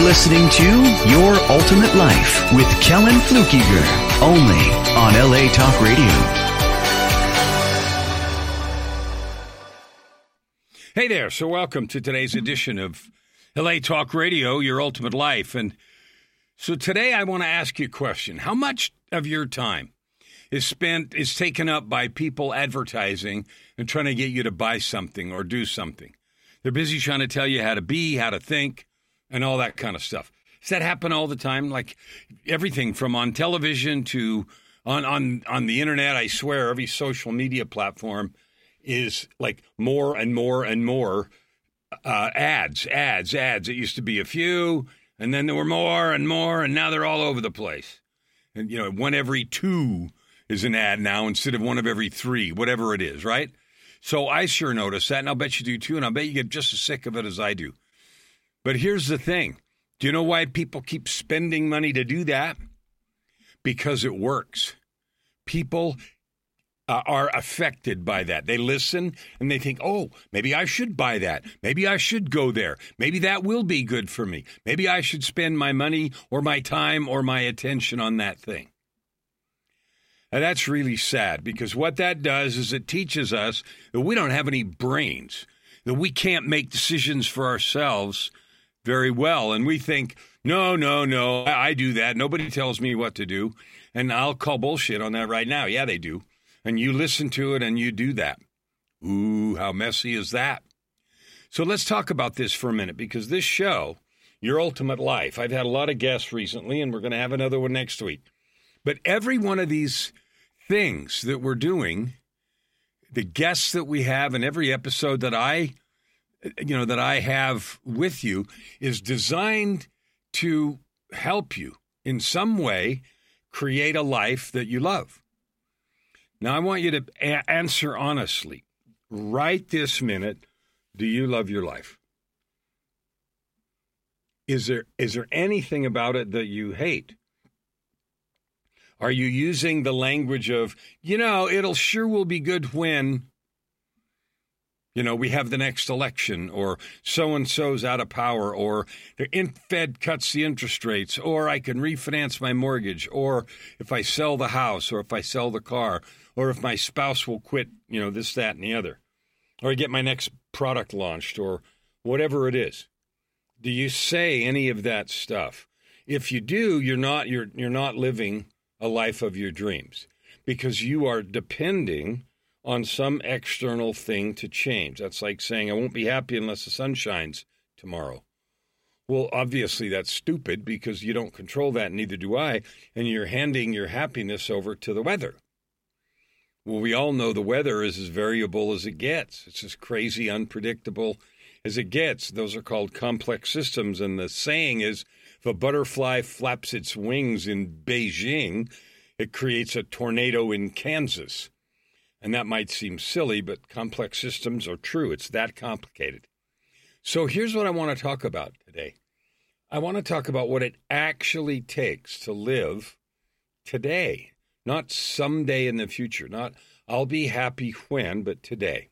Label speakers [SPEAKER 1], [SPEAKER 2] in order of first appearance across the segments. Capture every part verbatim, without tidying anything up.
[SPEAKER 1] listening to Your Ultimate Life with Kellen Flukiger, only on L A Talk Radio.
[SPEAKER 2] Hey there, so welcome to today's edition of L A Talk Radio, Your Ultimate Life. And so today I want to ask you a question. How much of your time is spent, is taken up by people advertising and trying to get you to buy something or do something? They're busy trying to tell you how to be, how to think, and all that kind of stuff. Does that happen all the time? Like everything from on television to on, on, on the internet, I swear every social media platform is like more and more and more uh, ads, ads, ads. It used to be a few, and then there were more and more, and now they're all over the place. And, you know, one every two is an ad now instead of one of every three, whatever it is, right? So I sure notice that, and I'll bet you do too, and I'll bet you get just as sick of it as I do. But here's the thing. Do you know why people keep spending money to do that? Because it works. People uh, are affected by that. They listen, and they think, oh, maybe I should buy that. Maybe I should go there. Maybe that will be good for me. Maybe I should spend my money or my time or my attention on that thing. And that's really sad, because what that does is it teaches us that we don't have any brains, that we can't make decisions for ourselves very well. And we think, no, no, no, I, I do that. Nobody tells me what to do. And I'll call bullshit on that right now. Yeah, they do. And you listen to it and you do that. Ooh, how messy is that? So let's talk about this for a minute, because this show, Your Ultimate Life, I've had a lot of guests recently, and we're going to have another one next week. But every one of these things that we're doing, the guests that we have, and every episode that I, you know, that I have with you is designed to help you in some way create a life that you love. Now, I want you to a- answer honestly. Right this minute, do you love your life? Is there is there anything about it that you hate? Are you using the language of, you know, it'll sure will be good when, you know, we have the next election, or so-and-so's out of power, or the Fed cuts the interest rates, or I can refinance my mortgage, or if I sell the house, or if I sell the car, or if my spouse will quit, you know, this, that, and the other, or I get my next product launched, or whatever it is. Do you say any of that stuff? If you do, you're not you're you're not living a life of your dreams, because you are depending on some external thing to change. That's like saying, I won't be happy unless the sun shines tomorrow. Well, obviously that's stupid, because you don't control that, neither do I, and you're handing your happiness over to the weather. Well, we all know the weather is as variable as it gets. It's as crazy, unpredictable as it gets. Those are called complex systems, and the saying is, if a butterfly flaps its wings in Beijing, it creates a tornado in Kansas. And that might seem silly, but complex systems are true. It's that complicated. So here's what I want to talk about today. I want to talk about what it actually takes to live today, not someday in the future, not I'll be happy when, but today.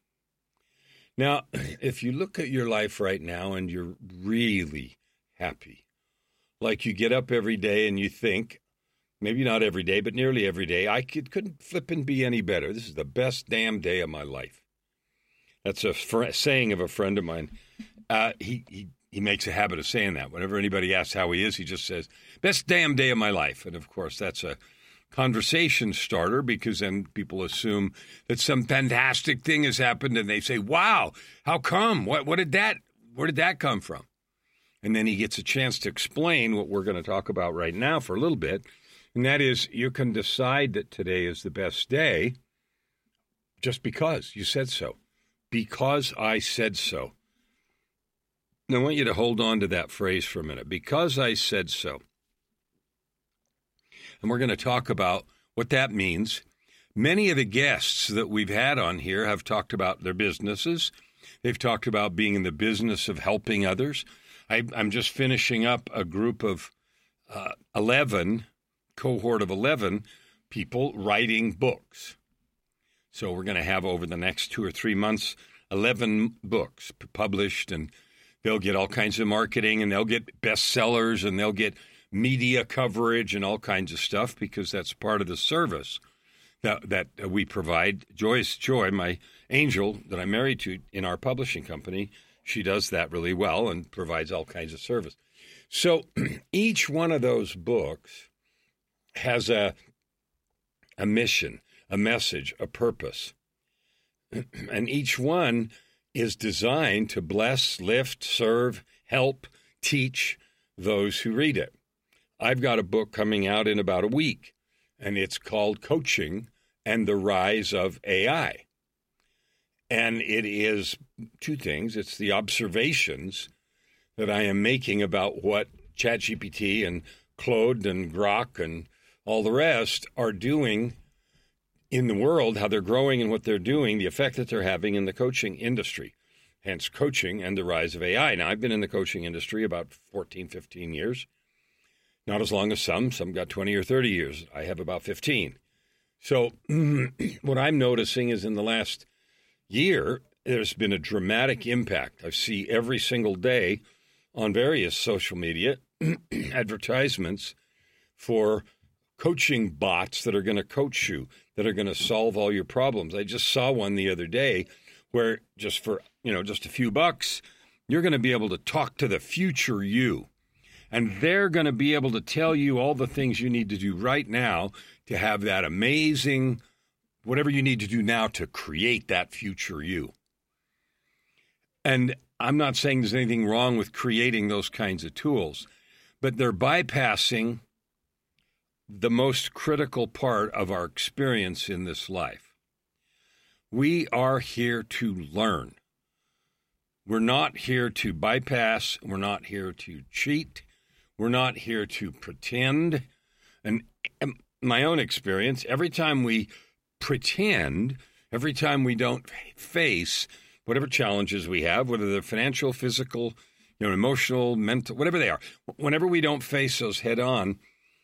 [SPEAKER 2] Now, if you look at your life right now and you're really happy, like you get up every day and you think, maybe not every day, but nearly every day, I could, couldn't flip and be any better. This is the best damn day of my life. That's a fr- saying of a friend of mine. Uh, he, he he makes a habit of saying that. Whenever anybody asks how he is, he just says, best damn day of my life. And, of course, that's a conversation starter, because then people assume that some fantastic thing has happened, and they say, wow, how come? What, what did that, where did that come from? And then he gets a chance to explain what we're going to talk about right now for a little bit. And that is, you can decide that today is the best day just because you said so. Because I said so. Now, I want you to hold on to that phrase for a minute. Because I said so. And we're going to talk about what that means. Many of the guests that we've had on here have talked about their businesses. They've talked about being in the business of helping others. I, I'm just finishing up a group of uh, eleven, cohort of eleven people writing books. So we're going to have over the next two or three months, eleven books published, and they'll get all kinds of marketing, and they'll get bestsellers, and they'll get media coverage and all kinds of stuff, because that's part of the service that that we provide. Joyce Joy, my angel that I'm married to in our publishing company, she does that really well and provides all kinds of service. So each one of those books has a a mission, a message, a purpose. And each one is designed to bless, lift, serve, help, teach those who read it. I've got a book coming out in about a week, and it's called Coaching and the Rise of A I. And it is two things. It's the observations that I am making about what ChatGPT and Claude and Grok and all the rest are doing in the world, how they're growing and what they're doing, the effect that they're having in the coaching industry. Hence, Coaching and the Rise of A I. Now, I've been in the coaching industry about fourteen, fifteen years. Not as long as some. Some got twenty or thirty years. I have about fifteen. So what I'm noticing is in the last year, there's been a dramatic impact. I see every single day on various social media advertisements for coaching bots that are going to coach you, that are going to solve all your problems. I just saw one the other day where just for, you know, just a few bucks, you're going to be able to talk to the future you. And they're going to be able to tell you all the things you need to do right now to have that amazing, whatever you need to do now to create that future you. And I'm not saying there's anything wrong with creating those kinds of tools, but they're bypassing the most critical part of our experience in this life. We are here to learn. We're not here to bypass. We're not here to cheat. We're not here to pretend. And in my own experience, every time we pretend, every time we don't face whatever challenges we have, whether they're financial, physical, you know, emotional, mental, whatever they are, whenever we don't face those head on,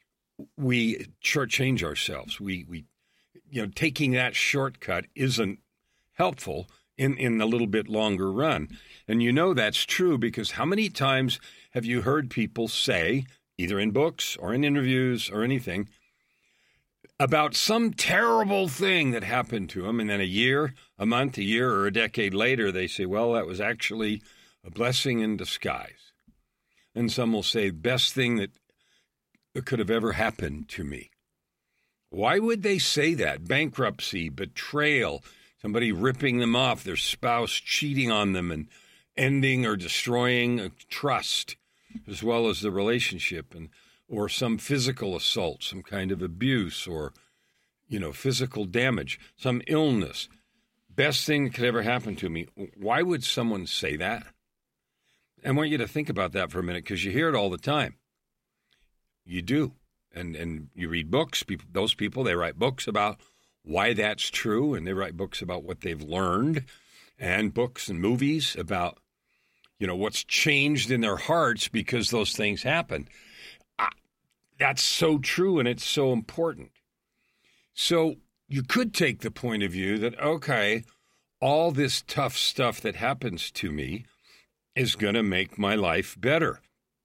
[SPEAKER 2] we shortchange ourselves. We, we, you know, taking that shortcut isn't helpful in, in the little bit longer run. And you know that's true because how many times have you heard people say, either in books or in interviews or anything, about some terrible thing that happened to them, and then a year, a month, a year, or a decade later, they say, well, that was actually a blessing in disguise. And some will say, best thing that could have ever happened to me. Why would they say that? Bankruptcy, betrayal, somebody ripping them off, their spouse cheating on them and ending or destroying trust, as well as the relationship, and or some physical assault, some kind of abuse, or, you know, physical damage, some illness. Best thing that could ever happen to me. Why would someone say that? I want you to think about that for a minute because you hear it all the time. You do. And and you read books. People, those people, they write books about why that's true, and they write books about what they've learned, and books and movies about, you know, what's changed in their hearts because those things happened. Uh, that's so true, and it's so important. So you could take the point of view that, okay, all this tough stuff that happens to me is going to make my life better.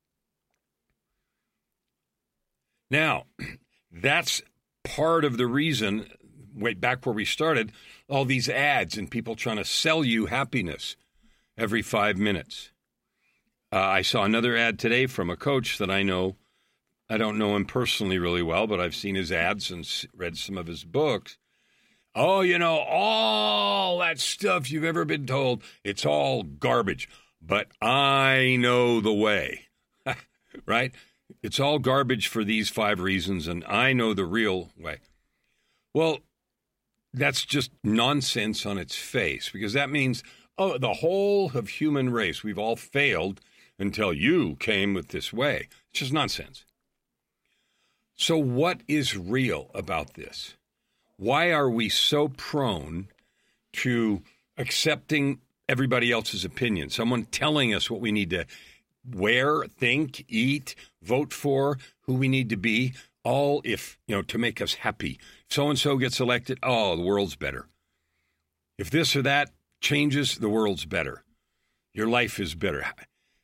[SPEAKER 2] Now, that's part of the reason, way back where we started, all these ads and people trying to sell you happiness every five minutes. Uh, I saw another ad today from a coach that I know. I don't know him personally really well, but I've seen his ads and read some of his books. Oh, you know, all that stuff you've ever been told, it's all garbage. But I know the way, right? It's all garbage for these five reasons, and I know the real way. Well, that's just nonsense on its face, because that means, oh, the whole of human race, we've all failed until you came with this way. It's just nonsense. So what is real about this? Why are we so prone to accepting everybody else's opinion? Someone telling us what we need to wear, think, eat, vote for, who we need to be, all if, you know, to make us happy. If so-and-so gets elected, oh, the world's better. If this or that changes, the world's better. Your life is better.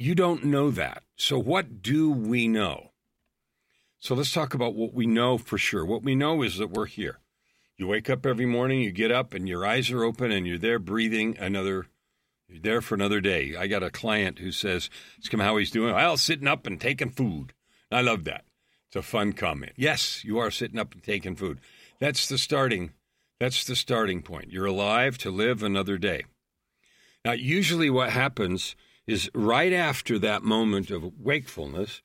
[SPEAKER 2] You don't know that. So what do we know? So let's talk about what we know for sure. What we know is that we're here. You wake up every morning, you get up, and your eyes are open, and you're there breathing another, you're there for another day. I got a client who says, ask him how he's doing. Well, sitting up and taking food. I love that. It's a fun comment. Yes, you are sitting up and taking food. That's the starting, that's the starting point. You're alive to live another day. Now, usually what happens is right after that moment of wakefulness,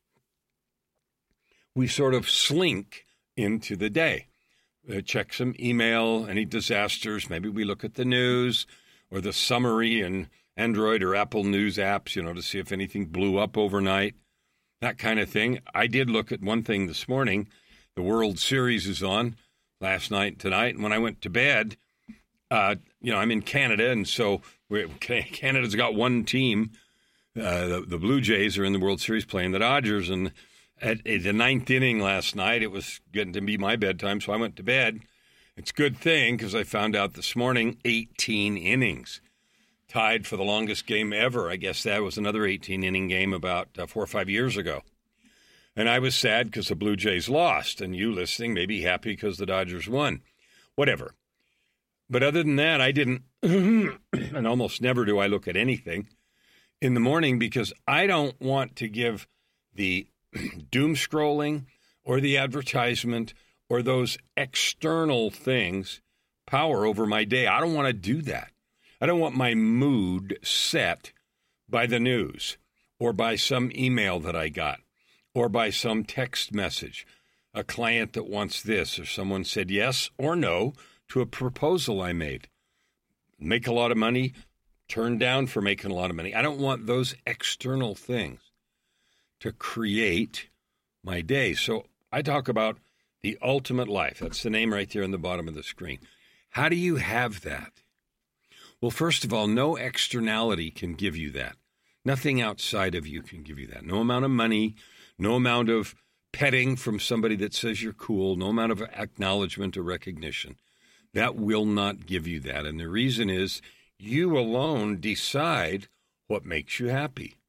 [SPEAKER 2] we sort of slink into the day. Uh, check some email, any disasters. Maybe we look at the news or the summary in Android or Apple News apps, you know, to see if anything blew up overnight, that kind of thing. I did look at one thing this morning. The World Series is on last night and tonight. And when I went to bed, uh, you know, I'm in Canada, and so we're, Canada's got one team. Uh, the, the Blue Jays are in the World Series playing the Dodgers, and at, at the ninth inning last night, it was getting to be my bedtime, so I went to bed. It's a good thing because I found out this morning eighteen innings, tied for the longest game ever. I guess that was another eighteen-inning game about uh, four or five years ago. And I was sad because the Blue Jays lost, and you listening may be happy because the Dodgers won. Whatever. But other than that, I didn't, and almost never do I look at anything in the morning because I don't want to give the doom scrolling or the advertisement or those external things power over my day. I don't want to do that. I don't want my mood set by the news or by some email that I got or by some text message, a client that wants this, or someone said yes or no to a proposal I made. Make a lot of money, turn down for making a lot of money. I don't want those external things to create my day. So I talk about the ultimate life. That's the name right there in the bottom of the screen. How do you have that? Well, first of all, no externality can give you that. Nothing outside of you can give you that. No amount of money, no amount of petting from somebody that says you're cool, no amount of acknowledgement or recognition. That will not give you that. And the reason is you alone decide what makes you happy.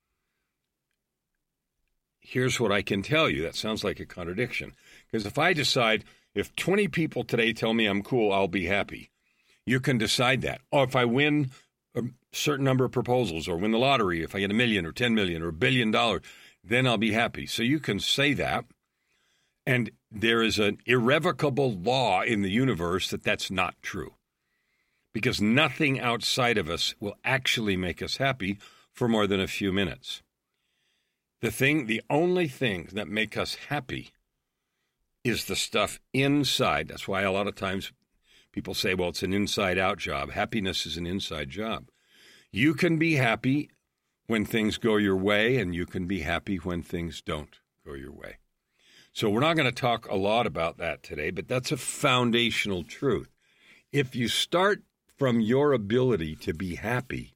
[SPEAKER 2] Here's what I can tell you. That sounds like a contradiction. Because if I decide, if twenty people today tell me I'm cool, I'll be happy. You can decide that. Or if I win a certain number of proposals or win the lottery, if I get a million or ten million or a billion dollars, then I'll be happy. So you can say that. And there is an irrevocable law in the universe that that's not true. Because nothing outside of us will actually make us happy for more than a few minutes. The thing, the only things that make us happy is the stuff inside. That's why a lot of times people say, well, it's an inside-out job. Happiness is an inside job. You can be happy when things go your way, and you can be happy when things don't go your way. So we're not going to talk a lot about that today, but that's a foundational truth. If you start from your ability to be happy,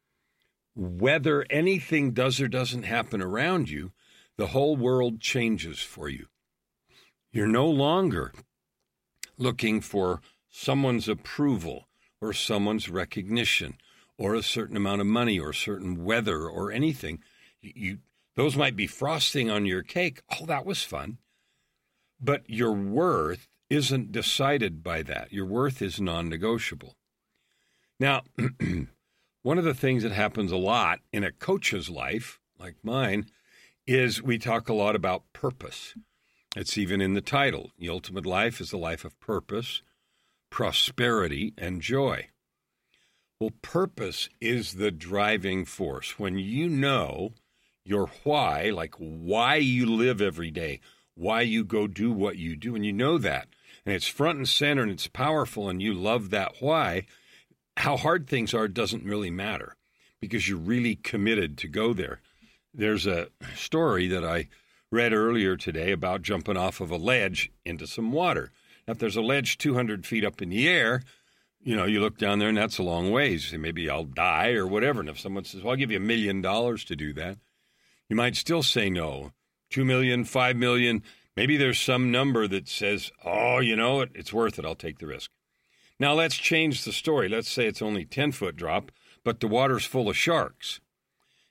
[SPEAKER 2] whether anything does or doesn't happen around you, the whole world changes for you. You're no longer looking for someone's approval or someone's recognition or a certain amount of money or certain weather or anything. You, you those might be frosting on your cake. Oh, that was fun. But your worth isn't decided by that. Your worth is non-negotiable. Now, one of the things that happens a lot in a coach's life, like mine, is we talk a lot about purpose. It's even in the title. The ultimate life is the life of purpose, prosperity, and joy. Well, purpose is the driving force. When you know your why, like why you live every day, why you go do what you do, and you know that, and it's front and center, and it's powerful, and you love that why, how hard things are doesn't really matter because you're really committed to go there. There's a story that I read earlier today about jumping off of a ledge into some water. Now, if there's a ledge two hundred feet up in the air, you know, you look down there and that's a long ways. You say, maybe I'll die or whatever. And if someone says, well, I'll give you a million dollars to do that, you might still say no. Two million, five million, maybe there's some number that says, oh, you know, it, it's worth it. I'll take the risk. Now, let's change the story. Let's say it's only ten-foot drop, but the water's full of sharks.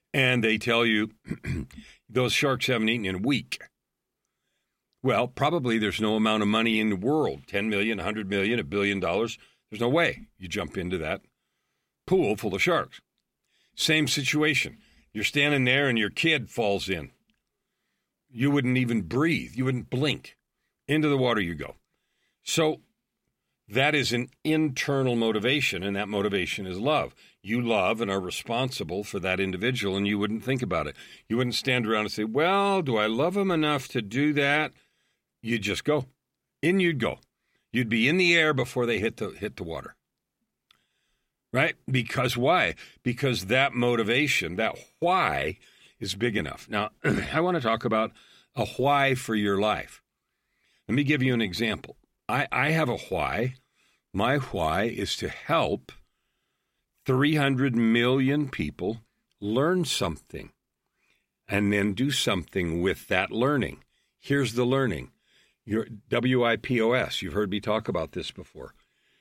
[SPEAKER 2] and they tell you those sharks haven't eaten in a week. Well, probably there's no amount of money in the world, ten million, one hundred million, a billion dollars. There's no way you jump into that pool full of sharks. Same situation. You're standing there and your kid falls in. You wouldn't even breathe. You wouldn't blink. Into the water you go. So that is an internal motivation, and that motivation is love. You love and are responsible for that individual, and you wouldn't think about it. You wouldn't stand around and say, well, do I love him enough to do that? You'd just go. In you'd go. You'd be in the air before they hit the hit the water. Right? Because why? Because that motivation, that why, is big enough. Now, I want to talk about a why for your life. Let me give you an example. I, I have a why. My why is to help three hundred million people learn something and then do something with that learning. Here's the learning. Your W I P O S. You've heard me talk about this before.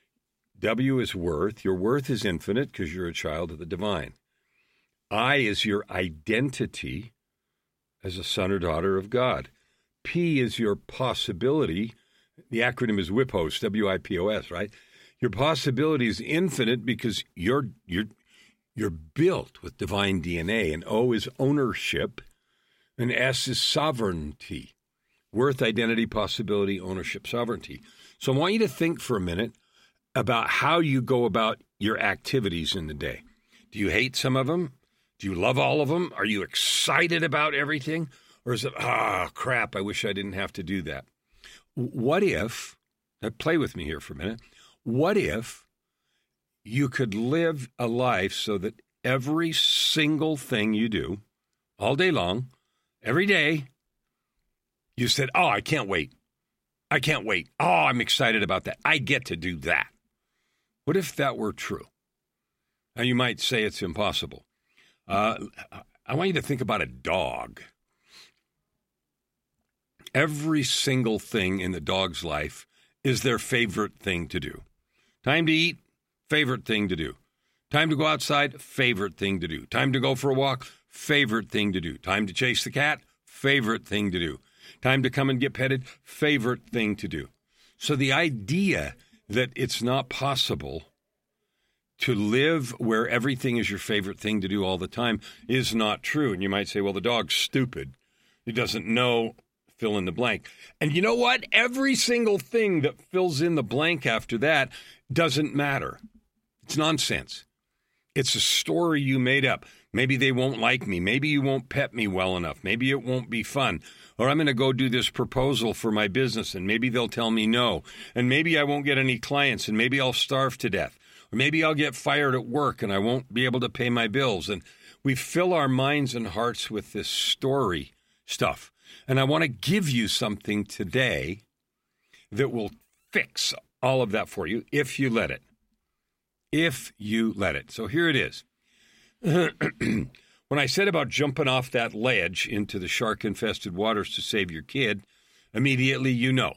[SPEAKER 2] W is worth. Your worth is infinite because you're a child of the divine. I is your identity as a son or daughter of God. P is your possibility. The acronym is WIPOS, W I P O S, right? Your possibility is infinite because you're you're you're built with divine D N A. And O is ownership, and S is sovereignty. Worth, identity, possibility, ownership, sovereignty. So I want you to think for a minute about how you go about your activities in the day. Do you hate some of them? Do you love all of them? Are you excited about everything? Or is it, ah, crap, I wish I didn't have to do that? What if, now play with me here for a minute, what if you could live a life so that every single thing you do, all day long, every day, you said, oh, I can't wait. I can't wait. Oh, I'm excited about that. I get to do that. What if that were true? Now, you might say it's impossible. Uh, I want you to think about a dog. Every single thing in the dog's life is their favorite thing to do. Time to eat, favorite thing to do. Time to go outside, favorite thing to do. Time to go for a walk, favorite thing to do. Time to chase the cat, favorite thing to do. Time to come and get petted, favorite thing to do. So the idea that it's not possible to live where everything is your favorite thing to do all the time is not true. And you might say, well, the dog's stupid. He doesn't know, fill in the blank. And you know what? Every single thing that fills in the blank after that doesn't matter. It's nonsense. It's a story you made up. Maybe they won't like me. Maybe you won't pet me well enough. Maybe it won't be fun. Or I'm going to go do this proposal for my business, and maybe they'll tell me no. And maybe I won't get any clients, and maybe I'll starve to death. Or maybe I'll get fired at work, and I won't be able to pay my bills. And we fill our minds and hearts with this story stuff. And I want to give you something today that will fix all of that for you if you let it. If you let it. So here it is. When I said about jumping off that ledge into the shark-infested waters to save your kid, immediately you know.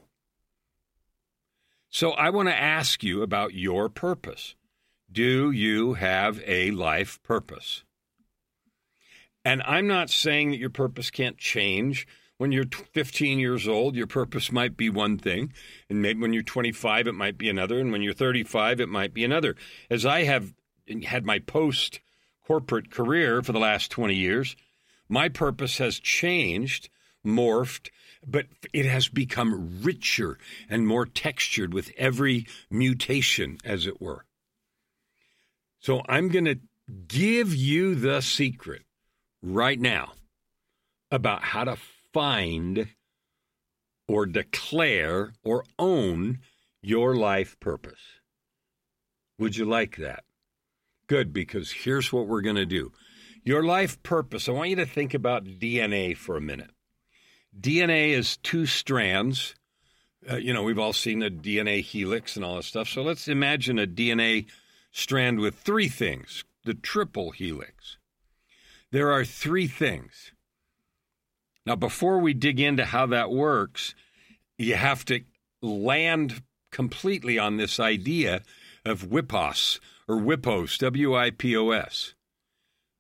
[SPEAKER 2] So I want to ask you about your purpose. Do you have a life purpose? And I'm not saying that your purpose can't change. When you're fifteen years old, your purpose might be one thing. And maybe when you're twenty-five, it might be another. And when you're thirty-five, it might be another. As I have had my post-corporate career for the last twenty years, my purpose has changed, morphed, but it has become richer and more textured with every mutation, as it were. So I'm going to give you the secret right now about how to find or declare or own your life purpose. Would you like that? Good, because here's what we're going to do. Your life purpose, I want you to think about D N A for a minute. D N A is two strands. Uh, you know, we've all seen the D N A helix and all that stuff. So let's imagine a D N A strand with three things, the triple helix. There are three things. Now, before we dig into how that works, you have to land completely on this idea of WIPOS or WIPOS, W I P O S.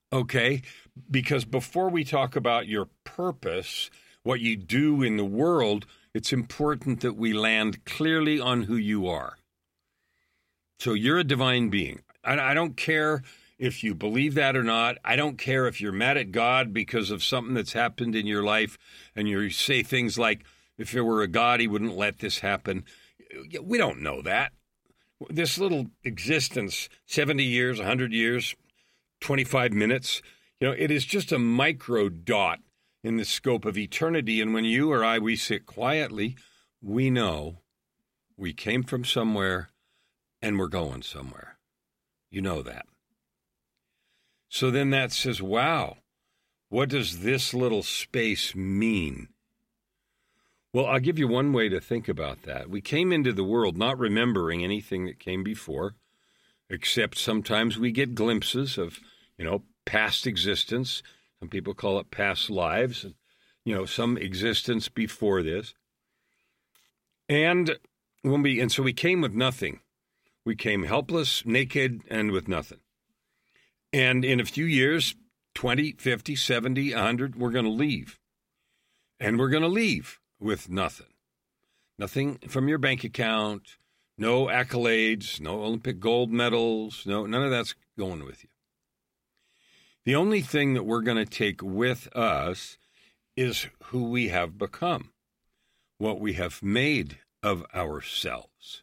[SPEAKER 2] okay? Because before we talk about your purpose, what you do in the world, it's important that we land clearly on who you are. So you're a divine being. I, I don't care if you believe that or not. I don't care if you're mad at God because of something that's happened in your life and you say things like, if there were a God, he wouldn't let this happen. We don't know that. This little existence, seventy years, one hundred years, twenty-five minutes, you know, it is just a micro dot in the scope of eternity. And when you or I, we sit quietly, we know we came from somewhere and we're going somewhere. You know that. So then that says, wow, what does this little space mean? Well, I'll give you one way to think about that. We came into the world not remembering anything that came before, except sometimes we get glimpses of, you know, past existence. Some people call it past lives, and, you know, some existence before this. And when we, and so we came with nothing. We came helpless, naked, and with nothing. And in a few years, twenty, fifty, seventy, one hundred, we're going to leave. And we're going to leave with nothing. Nothing from your bank account, no accolades, no Olympic gold medals, no, none of that's going with you. The only thing that we're going to take with us is who we have become, what we have made of ourselves.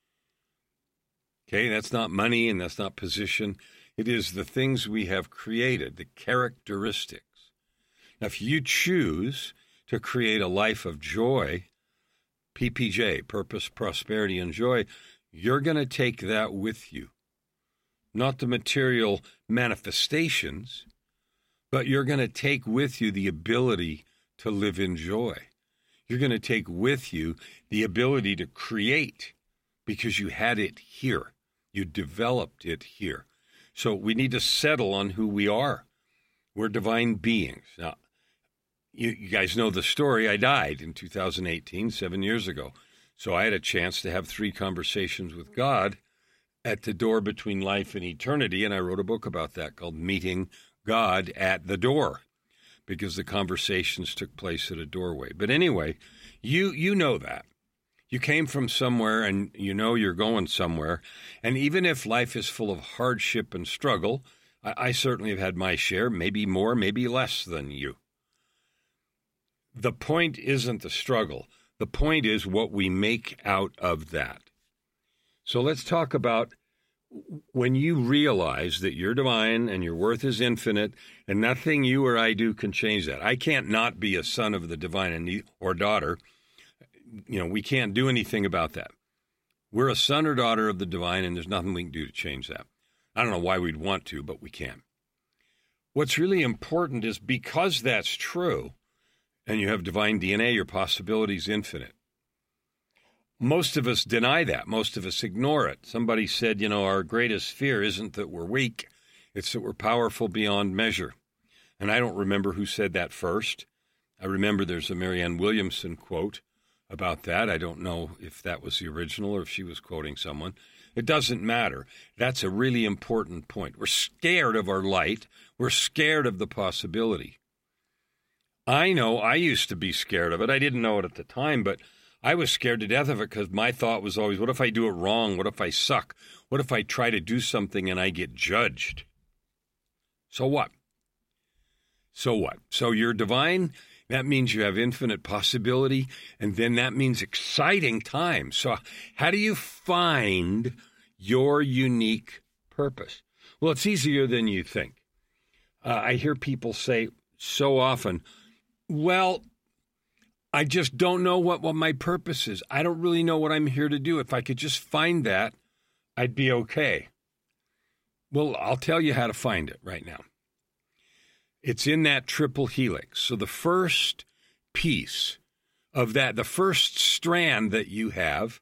[SPEAKER 2] Okay, that's not money and that's not position. It is the things we have created, the characteristics. Now, if you choose to create a life of joy, P P J, purpose, prosperity, and joy, you're going to take that with you. Not the material manifestations, but you're going to take with you the ability to live in joy. You're going to take with you the ability to create because you had it here. You developed it here. So we need to settle on who we are. We're divine beings. Now, you, you guys know the story. I died in two thousand eighteen, seven years ago. So I had a chance to have three conversations with God at the door between life and eternity, and I wrote a book about that called Meeting God at the Door, because the conversations took place at a doorway. But anyway, you you know that. You came from somewhere and you know you're going somewhere. And even if life is full of hardship and struggle, I, I certainly have had my share, maybe more, maybe less than you. The point isn't the struggle. The point is what we make out of that. So let's talk about when you realize that you're divine and your worth is infinite and nothing you or I do can change that. I can't not be a son of the divine or daughter. You know, we can't do anything about that. We're a son or daughter of the divine, and there's nothing we can do to change that. I don't know why we'd want to, but we can. What's really important is because that's true, and you have divine D N A, your possibility's infinite. Most of us deny that. Most of us ignore it. Somebody said, you know, our greatest fear isn't that we're weak, it's that we're powerful beyond measure. And I don't remember who said that first. I remember there's a Marianne Williamson quote about that. I don't know if that was the original or if she was quoting someone. It doesn't matter. That's a really important point. We're scared of our light. We're scared of the possibility. I know I used to be scared of it. I didn't know it at the time, but I was scared to death of it because my thought was always, what if I do it wrong? What if I suck? What if I try to do something and I get judged? So what? So what? So you're divine. That means you have infinite possibility, and then that means exciting times. So how do you find your unique purpose? Well, it's easier than you think. Uh, I hear people say so often, well, I just don't know what, what my purpose is. I don't really know what I'm here to do. If I could just find that, I'd be okay. Well, I'll tell you how to find it right now. It's in that triple helix. So the first piece of that, the first strand that you have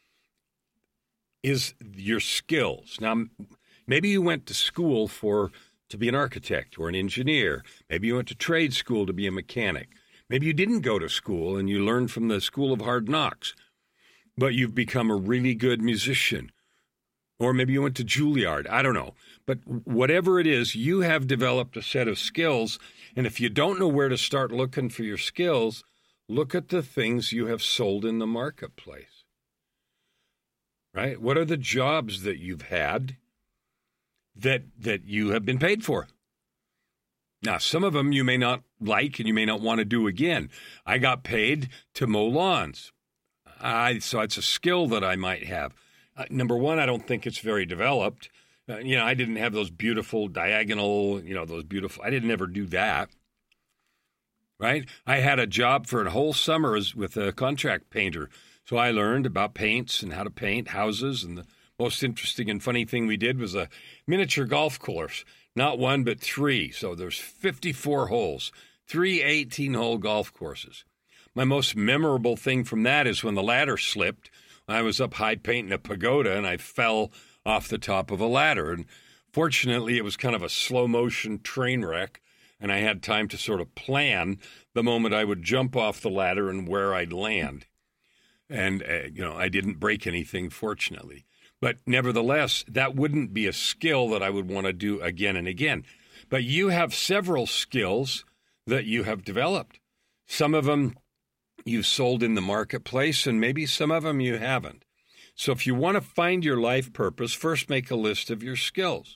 [SPEAKER 2] is your skills. Now, maybe you went to school for to be an architect or an engineer. Maybe you went to trade school to be a mechanic. Maybe you didn't go to school and you learned from the school of hard knocks, but you've become a really good musician Or maybe you went to Juilliard. I don't know. But whatever it is, you have developed a set of skills. And if you don't know where to start looking for your skills, look at the things you have sold in the marketplace. Right? What are the jobs that you've had that that you have been paid for? Now, some of them you may not like and you may not want to do again. I got paid to mow lawns. I, so it's a skill that I might have. Uh, number one, I don't think it's very developed. Uh, you know, I didn't have those beautiful diagonal, you know, those beautiful, I didn't ever do that. Right? I had a job for a whole summer as, with a contract painter. So I learned about paints and how to paint houses. And the most interesting and funny thing we did was a miniature golf course. Not one, but three. So there's fifty-four holes, three eighteen-hole golf courses. My most memorable thing from that is when the ladder slipped. I was up high painting a pagoda, and I fell off the top of a ladder. And fortunately, it was kind of a slow-motion train wreck, and I had time to sort of plan the moment I would jump off the ladder and where I'd land. And, uh, you know, I didn't break anything, fortunately. But nevertheless, that wouldn't be a skill that I would want to do again and again. But you have several skills that you have developed. Some of them you've sold in the marketplace, and maybe some of them you haven't. So if you want to find your life purpose, first make a list of your skills.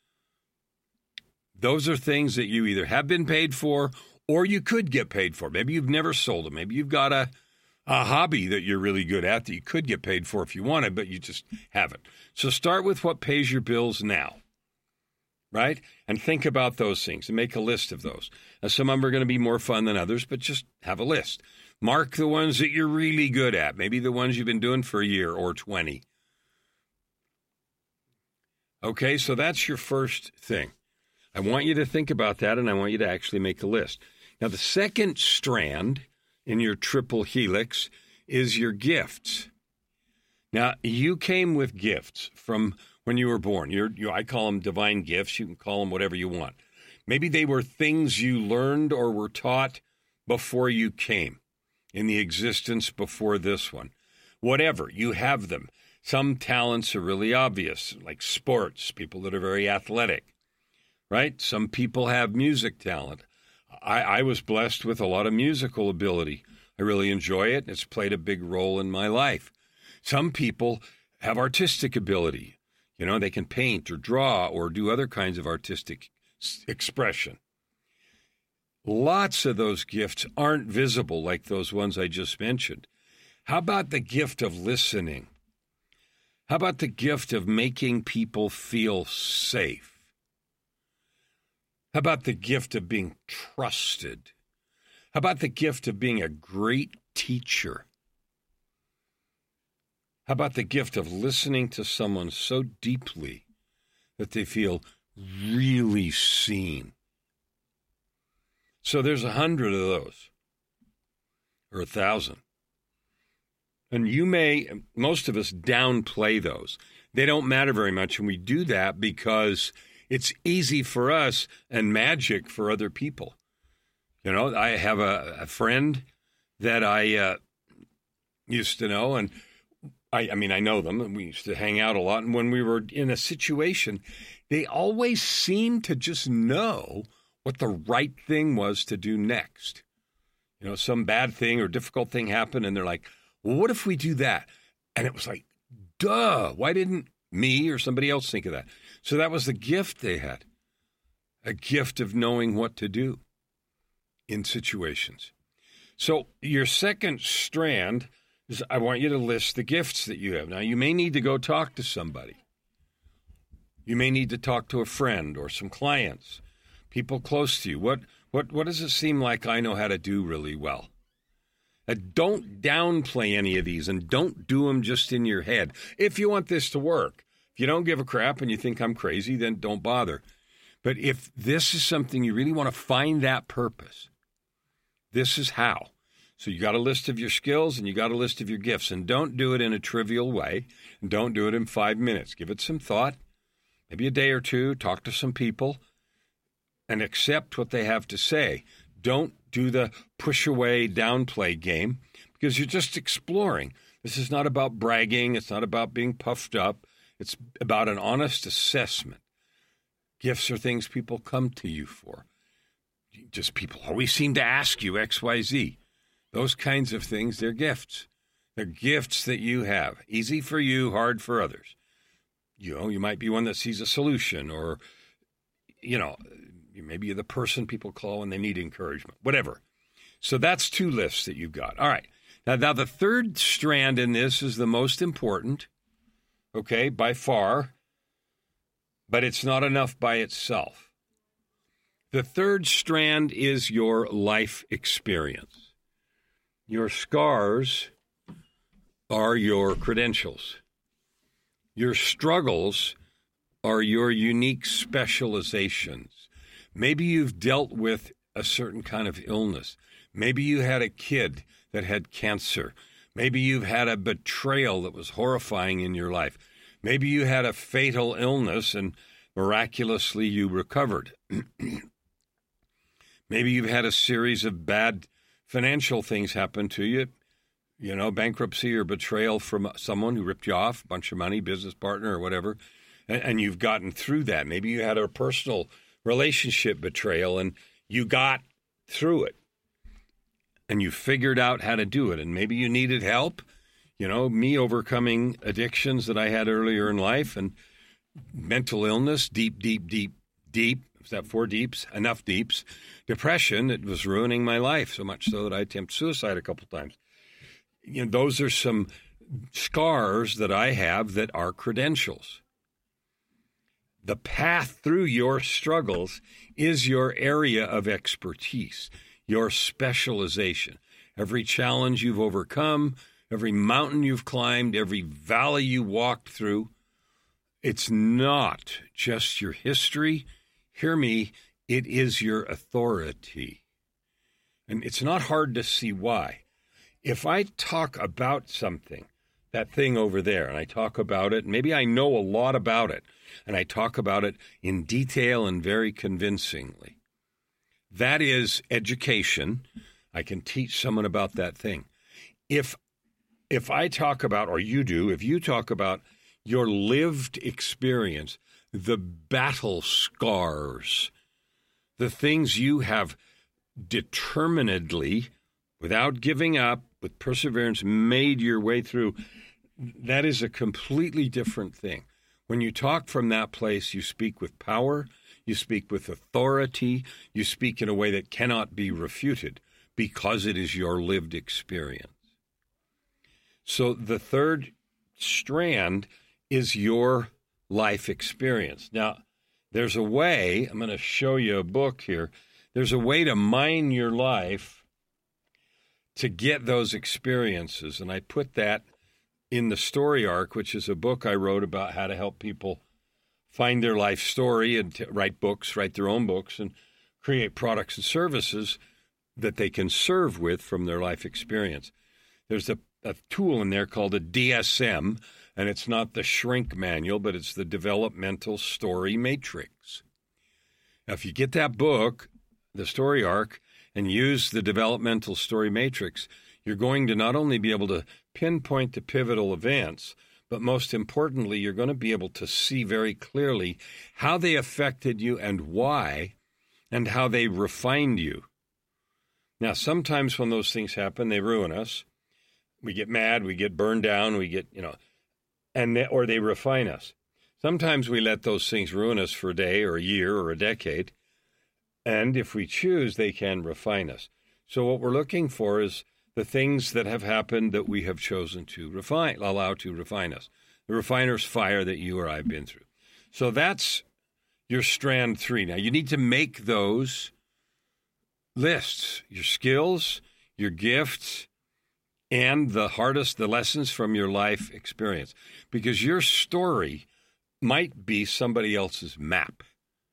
[SPEAKER 2] Those are things that you either have been paid for or you could get paid for. Maybe you've never sold them. Maybe you've got a, a hobby that you're really good at that you could get paid for if you wanted, but you just haven't. So start with what pays your bills now, right? And think about those things and make a list of those. Now, some of them are going to be more fun than others, but just have a list. Mark the ones that you're really good at, maybe the ones you've been doing for a year or twenty. Okay, so that's your first thing. I want you to think about that, and I want you to actually make a list. Now, the second strand in your triple helix is your gifts. Now, you came with gifts from when you were born. You're, you, I call them divine gifts. You can call them whatever you want. Maybe they were things you learned or were taught before you came, in the existence before this one. Whatever, you have them. Some talents are really obvious, like sports, people that are very athletic, right? Some people have music talent. I, I was blessed with a lot of musical ability. I really enjoy it, and it's played a big role in my life. Some people have artistic ability. You know, they can paint or draw or do other kinds of artistic expression. Lots of those gifts aren't visible like those ones I just mentioned. How about the gift of listening? How about the gift of making people feel safe? How about the gift of being trusted? How about the gift of being a great teacher? How about the gift of listening to someone so deeply that they feel really seen? So there's a hundred of those, or a thousand. And you may, most of us downplay those. They don't matter very much, and we do that because it's easy for us and magic for other people. You know, I have a, a friend that I uh, used to know, and I, I mean, I know them, and we used to hang out a lot. And when we were in a situation, they always seemed to just know what the right thing was to do next. You know, some bad thing or difficult thing happened, and they're like, well, what if we do that? And it was like, duh, why didn't me or somebody else think of that? So that was the gift they had, a gift of knowing what to do in situations. So your second strand is I want you to list the gifts that you have. Now, you may need to go talk to somebody. You may need to talk to a friend or some clients, people close to you. What what what does it seem like I know how to do really well? Uh, don't downplay any of these, and don't do them just in your head. If you want this to work, if you don't give a crap and you think I'm crazy, then don't bother. But if this is something you really want to find that purpose, this is how. So you got a list of your skills and you got a list of your gifts, and don't do it in a trivial way, and don't do it in five minutes. Give it some thought, maybe a day or two, talk to some people, and accept what they have to say. Don't do the push away, downplay game, because you're just exploring. This is not about bragging. It's not about being puffed up. It's about an honest assessment. Gifts are things people come to you for. Just people always seem to ask you X, Y, Z. Those kinds of things, they're gifts. They're gifts that you have. Easy for you, hard for others. You know, you might be one that sees a solution, or, you know, maybe you're the person people call when they need encouragement, whatever. So that's two lists that you've got. All right. Now, now the third strand in this is the most important, okay, by far, but it's not enough by itself. The third strand is your life experience. Your scars are your credentials. Your struggles are your unique specializations. Maybe you've dealt with a certain kind of illness. Maybe you had a kid that had cancer. Maybe you've had a betrayal that was horrifying in your life. Maybe you had a fatal illness and miraculously you recovered. Maybe you've had a series of bad financial things happen to you. You know, bankruptcy or betrayal from someone who ripped you off, a bunch of money, business partner or whatever, and, and you've gotten through that. Maybe you had a personal relationship betrayal and you got through it and you figured out how to do it. And maybe you needed help. You know, me overcoming addictions that I had earlier in life and mental illness, deep, deep, deep, deep. Was that four deeps? Enough deeps. Depression, it was ruining my life so much so that I attempted suicide a couple times. You know, those are some scars that I have that are credentials. The path through your struggles is your area of expertise, your specialization. Every challenge you've overcome, every mountain you've climbed, every valley you walked through, it's not just your history. Hear me, it is your authority. And it's not hard to see why. If I talk about something, that thing over there, and I talk about it, maybe I know a lot about it, and I talk about it in detail and very convincingly, that is education. I can teach someone about that thing. If if I talk about, or you do, if you talk about your lived experience, the battle scars, the things you have determinedly, without giving up, with perseverance, made your way through, that is a completely different thing. When you talk from that place, you speak with power, you speak with authority, you speak in a way that cannot be refuted because it is your lived experience. So the third strand is your life experience. Now, there's a way, I'm going to show you a book here, there's a way to mine your life to get those experiences. And I put that in the Story Arc, which is a book I wrote about how to help people find their life story and to write books, write their own books, and create products and services that they can serve with from their life experience. There's a, a tool in there called a D S M, and it's not the shrink manual, but it's the Developmental Story Matrix. Now, if you get that book, the Story Arc, and use the Developmental Story Matrix, you're going to not only be able to pinpoint the pivotal events, but most importantly, you're going to be able to see very clearly how they affected you and why, and how they refined you. Now, sometimes when those things happen, they ruin us. We get mad, we get burned down, we get, you know, and they, or they refine us. Sometimes we let those things ruin us for a day or a year or a decade. And if we choose, they can refine us. So what we're looking for is the things that have happened that we have chosen to refine, allow to refine us. The refiner's fire that you or I have been through. So that's your strand three. Now, you need to make those lists, your skills, your gifts, and the hardest, the lessons from your life experience. Because your story might be somebody else's map.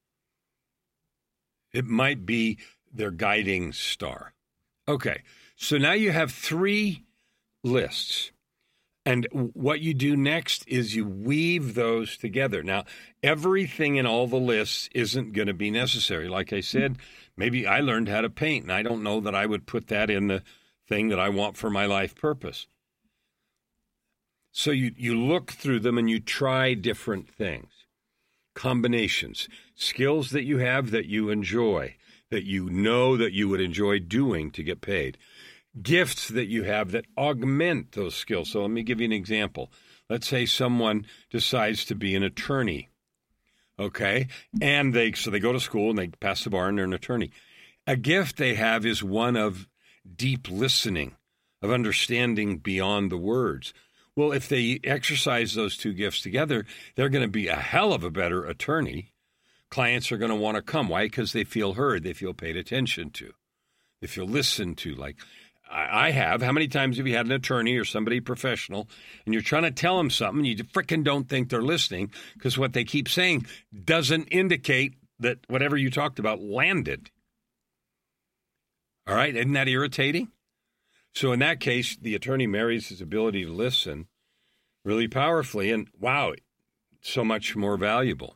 [SPEAKER 2] It might be their guiding star. Okay, so now you have three lists. And what you do next is you weave those together. Now, everything in all the lists isn't going to be necessary. Like I said, maybe I learned how to paint, and I don't know that I would put that in the thing that I want for my life purpose. So you, you look through them and you try different things, combinations, skills that you have that you enjoy, that you know that you would enjoy doing to get paid, gifts that you have that augment those skills. So let me give you an example. Let's say someone decides to be an attorney, okay? And they so they go to school and they pass the bar and they're an attorney. A gift they have is one of deep listening, of understanding beyond the words. Well, if they exercise those two gifts together, they're going to be a hell of a better attorney. Clients are going to want to come. Why? Because they feel heard. They feel paid attention to. They feel listened to. Like I have. How many times have you had an attorney or somebody professional and you're trying to tell them something, you frickin' don't think they're listening because what they keep saying doesn't indicate that whatever you talked about landed. All right? Isn't that irritating? So in that case, the attorney marries his ability to listen really powerfully, and wow, so much more valuable.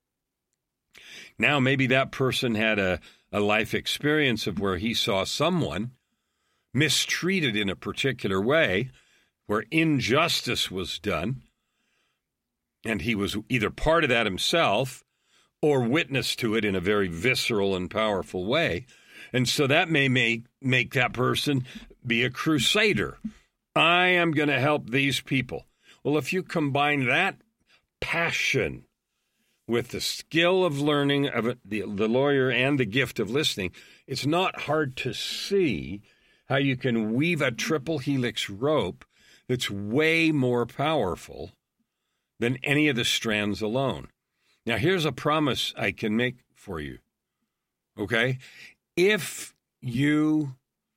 [SPEAKER 2] Now, maybe that person had a, a life experience of where he saw someone mistreated in a particular way, where injustice was done, and he was either part of that himself or witness to it in a very visceral and powerful way. And so that may make, make that person be a crusader. I am going to help these people. Well, if you combine that passion with the skill of learning of the, the lawyer and the gift of listening, it's not hard to see how you can weave a triple helix rope that's way more powerful than any of the strands alone. Now, here's a promise I can make for you, okay? If you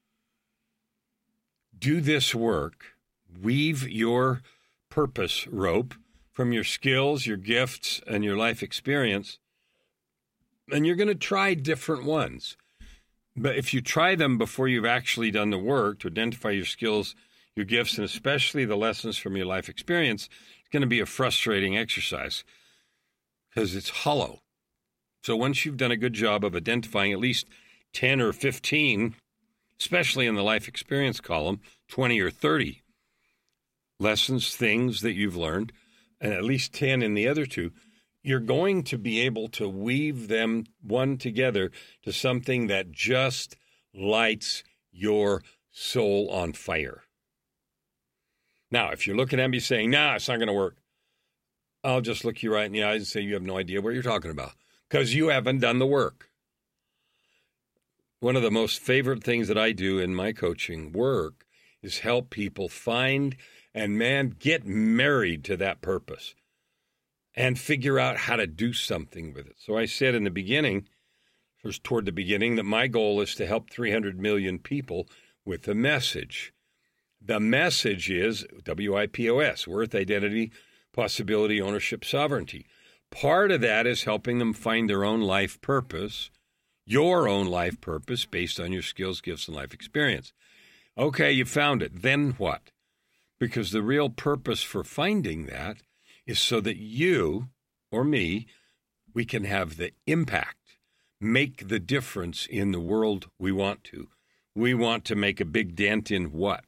[SPEAKER 2] do this work, weave your purpose rope from your skills, your gifts, and your life experience, and you're going to try different ones. But if you try them before you've actually done the work to identify your skills, your gifts, and especially the lessons from your life experience, it's going to be a frustrating exercise because it's hollow. So once you've done a good job of identifying at least ten or fifteen, especially in the life experience column, twenty or thirty lessons, things that you've learned, and at least ten in the other two, you're going to be able to weave them one together to something that just lights your soul on fire. Now, if you're looking at me saying, nah, it's not going to work, I'll just look you right in the eyes and say you have no idea what you're talking about because you haven't done the work. One of the most favorite things that I do in my coaching work is help people find and, man, get married to that purpose and figure out how to do something with it. So I said in the beginning, first toward the beginning, that my goal is to help three hundred million people with a message. The message is W I P O S, worth, identity, possibility, ownership, sovereignty. Part of that is helping them find their own life purpose, your own life purpose based on your skills, gifts, and life experience. Okay, you found it. Then what? Because the real purpose for finding that is so that you or me, we can have the impact, make the difference in the world we want to. We want to make a big dent in what?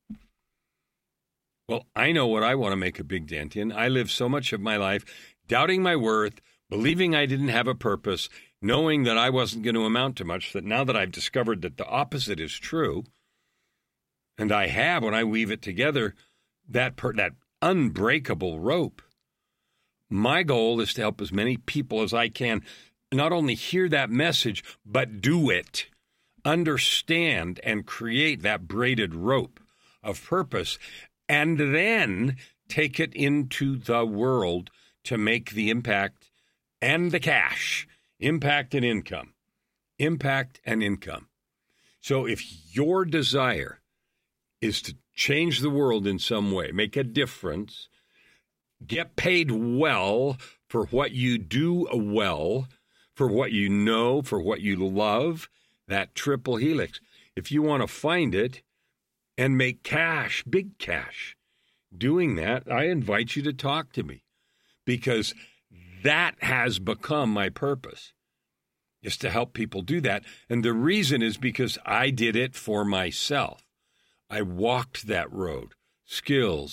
[SPEAKER 2] Well, I know what I want to make a big dent in. I lived so much of my life doubting my worth, believing I didn't have a purpose, knowing that I wasn't going to amount to much, that now that I've discovered that the opposite is true, and I have, when I weave it together, that per, that unbreakable rope, my goal is to help as many people as I can not only hear that message, but do it, understand and create that braided rope of purpose, and then take it into the world to make the impact and the cash, impact and income, impact and income. So if your desire is to change the world in some way, make a difference, get paid well for what you do well, for what you know, for what you love, that triple helix. If you want to find it and make cash, big cash, doing that, I invite you to talk to me because that has become my purpose, is to help people do that. And the reason is because I did it for myself. I walked that road, skills,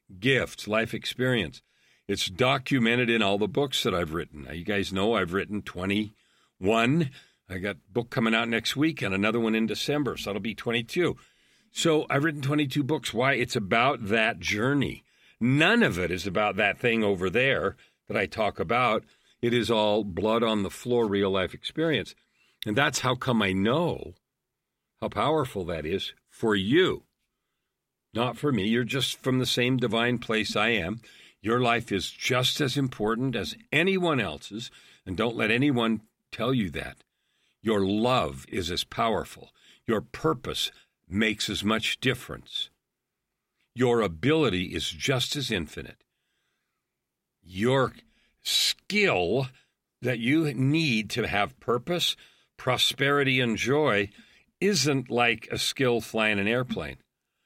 [SPEAKER 2] gifts, life experience. It's documented in all the books that I've written. Now, you guys know I've written twenty-one. I got a book coming out next week and another one in December, so that'll be twenty-two. So I've written twenty-two books. Why? It's about that journey. None of it is about that thing over there that I talk about. It is all blood on the floor, real life experience. And that's how come I know how powerful that is for you. Not for me. You're just from the same divine place I am. Your life is just as important as anyone else's, and don't let anyone tell you that. Your love is as powerful. Your purpose makes as much difference. Your ability is just as infinite. Your skill that you need to have purpose, prosperity, and joy isn't like a skill flying an airplane.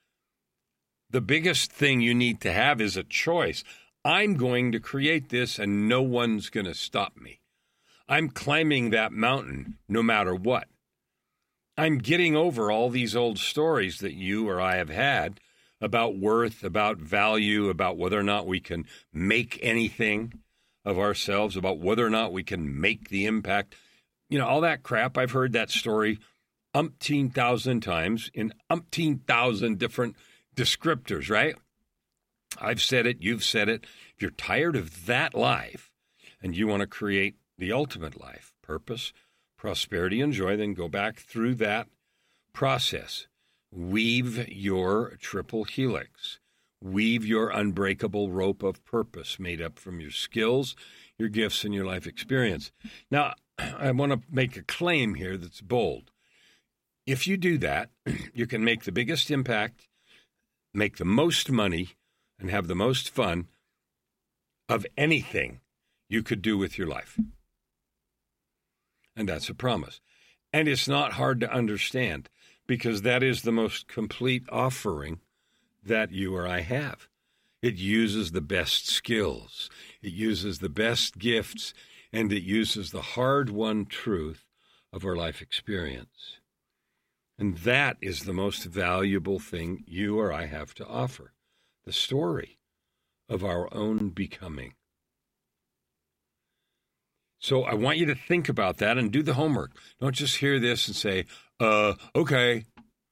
[SPEAKER 2] The biggest thing you need to have is a choice. I'm going to create this and no one's going to stop me. I'm climbing that mountain no matter what. I'm getting over all these old stories that you or I have had about worth, about value, about whether or not we can make anything of ourselves, about whether or not we can make the impact. You know, all that crap. I've heard that story umpteen thousand times in umpteen thousand different descriptors, right? I've said it, you've said it. If you're tired of that life and you want to create the ultimate life, purpose, prosperity, and joy, then go back through that process. Weave your triple helix. Weave your unbreakable rope of purpose made up from your skills, your gifts, and your life experience. Now, I want to make a claim here that's bold. If you do that, you can make the biggest impact, make the most money, and have the most fun of anything you could do with your life. And that's a promise. And it's not hard to understand because that is the most complete offering that you or I have. It uses the best skills. It uses the best gifts, and it uses the hard-won truth of our life experience. And that is the most valuable thing you or I have to offer, the story of our own becoming. So I want you to think about that and do the homework. Don't just hear this and say, uh, okay.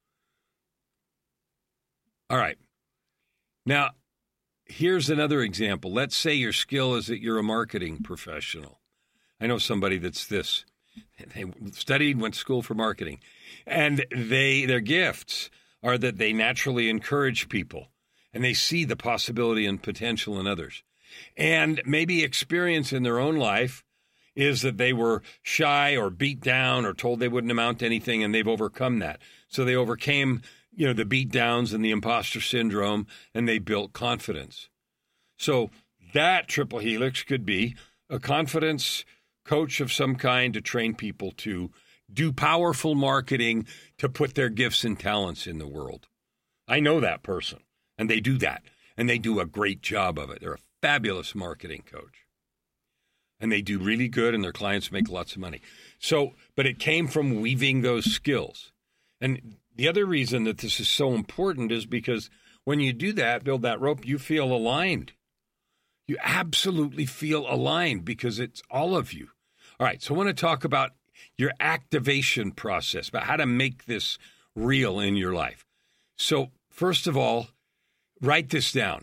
[SPEAKER 2] All right. Now, here's another example. Let's say your skill is that you're a marketing professional. I know somebody that's this. They studied, went to school for marketing. And they their gifts are that they naturally encourage people. And they see the possibility and potential in others. And maybe experience in their own life is that they were shy or beat down or told they wouldn't amount to anything, and they've overcome that. So they overcame, you know, the beat downs and the imposter syndrome, and they built confidence. So that triple helix could be a confidence coach of some kind to train people to do powerful marketing to put their gifts and talents in the world. I know that person, and they do that, and they do a great job of it. They're a fabulous marketing coach. And they do really good, and their clients make lots of money. So, but it came from weaving those skills. And the other reason that this is so important is because when you do that, build that rope, you feel aligned. You absolutely feel aligned because it's all of you. All right, so I want to talk about your activation process, about how to make this real in your life. So, first of all, write this down.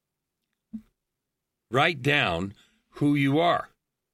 [SPEAKER 2] Write down who you are.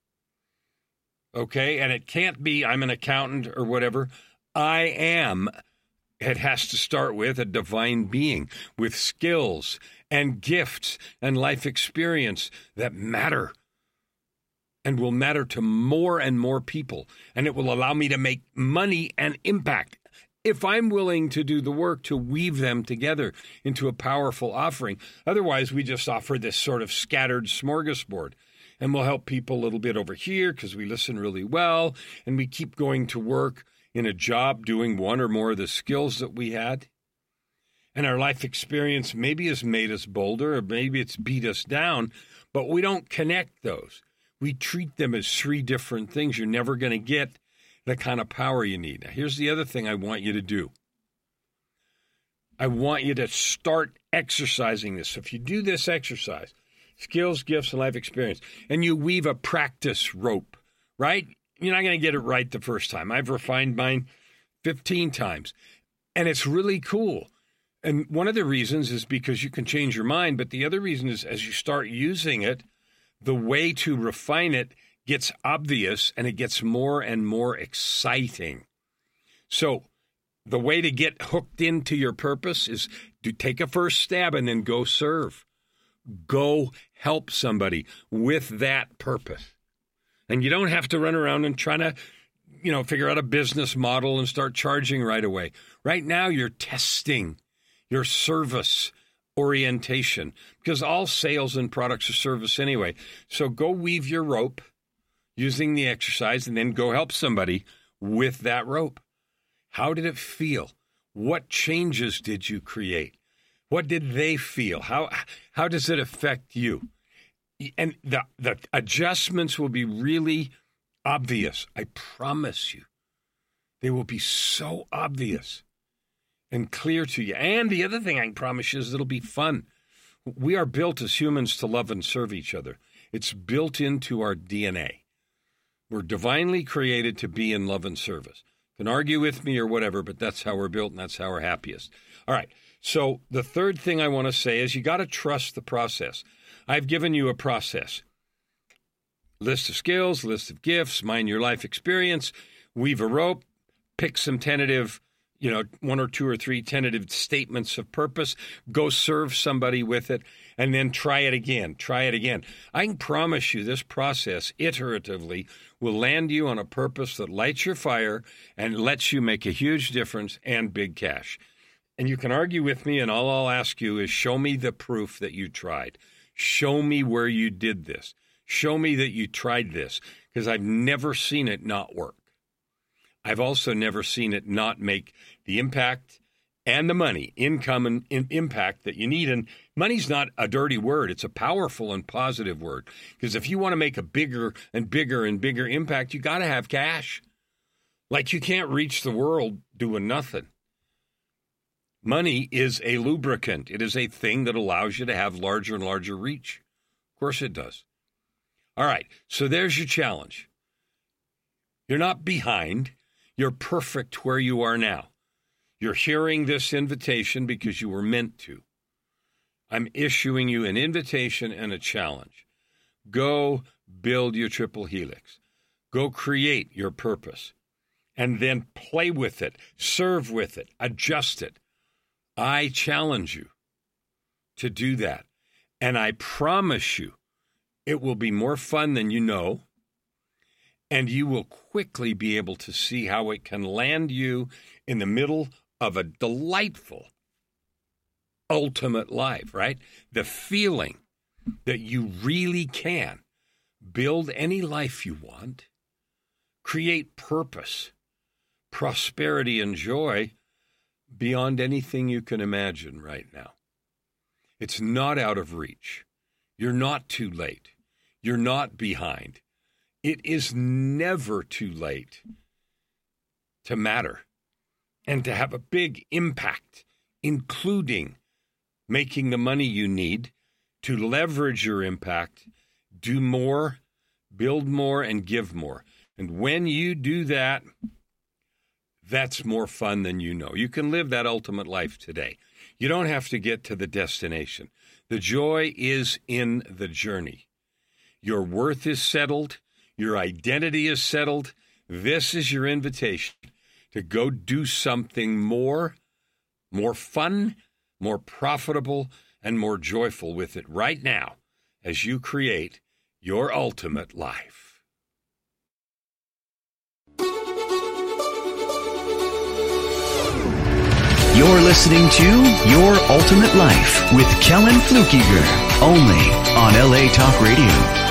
[SPEAKER 2] Okay, and it can't be I'm an accountant or whatever. I am, it has to start with a divine being with skills and gifts and life experience that matter and will matter to more and more people. And it will allow me to make money and impact if I'm willing to do the work to weave them together into a powerful offering. Otherwise, we just offer this sort of scattered smorgasbord. And we'll help people a little bit over here because we listen really well, and we keep going to work in a job doing one or more of the skills that we had. And our life experience maybe has made us bolder, or maybe it's beat us down, but we don't connect those. We treat them as three different things. You're never going to get the kind of power you need. Now, here's the other thing I want you to do. I want you to start exercising this. So if you do this exercise, skills, gifts, and life experience, and you weave a practice rope, right? You're not going to get it right the first time. I've refined mine fifteen times, and it's really cool. And one of the reasons is because you can change your mind, but the other reason is as you start using it, the way to refine it gets obvious, and it gets more and more exciting. So the way to get hooked into your purpose is to take a first stab and then go serve. Go help somebody with that purpose. And you don't have to run around and try to, you know, figure out a business model and start charging right away. Right now, you're testing your service orientation because all sales and products are service anyway. So go weave your rope using the exercise and then go help somebody with that rope. How did it feel? What changes did you create? What did they feel? How how does it affect you? And the, the adjustments will be really obvious. I promise you. They will be so obvious and clear to you. And the other thing I can promise you is it'll be fun. We are built as humans to love and serve each other. It's built into our D N A. We're divinely created to be in love and service. You can argue with me or whatever, but that's how we're built and that's how we're happiest. All right. So the third thing I want to say is you got to trust the process. I've given you a process. List of skills, list of gifts, mind your life experience, weave a rope, pick some tentative, you know, one or two or three tentative statements of purpose, go serve somebody with it, and then try it again, try it again. I can promise you this process iteratively will land you on a purpose that lights your fire and lets you make a huge difference and big cash. And you can argue with me, and all I'll ask you is show me the proof that you tried. Show me where you did this. Show me that you tried this, because I've never seen it not work. I've also never seen it not make the impact and the money, income and in, impact that you need. And money's not a dirty word. It's a powerful and positive word. Because if you want to make a bigger and bigger and bigger impact, you got to have cash. Like you can't reach the world doing nothing. Money is a lubricant. It is a thing that allows you to have larger and larger reach. Of course it does. All right, so there's your challenge. You're not behind. You're perfect where you are now. You're hearing this invitation because you were meant to. I'm issuing you an invitation and a challenge. Go build your triple helix. Go create your purpose. And then play with it, serve with it, adjust it. I challenge you to do that. And I promise you, it will be more fun than you know. And you will quickly be able to see how it can land you in the middle of a delightful, ultimate life, right? The feeling that you really can build any life you want, create purpose, prosperity, and joy beyond anything you can imagine right now. It's not out of reach. You're not too late. You're not behind. It is never too late to matter and to have a big impact, including making the money you need to leverage your impact, do more, build more, and give more. And when you do that, that's more fun than you know. You can live that ultimate life today. You don't have to get to the destination. The joy is in the journey. Your worth is settled. Your identity is settled. This is your invitation to go do something more, more fun, more profitable, and more joyful with it right now as you create your ultimate life.
[SPEAKER 1] You're listening to Your Ultimate Life with Kellen Flukiger, only on L A Talk Radio.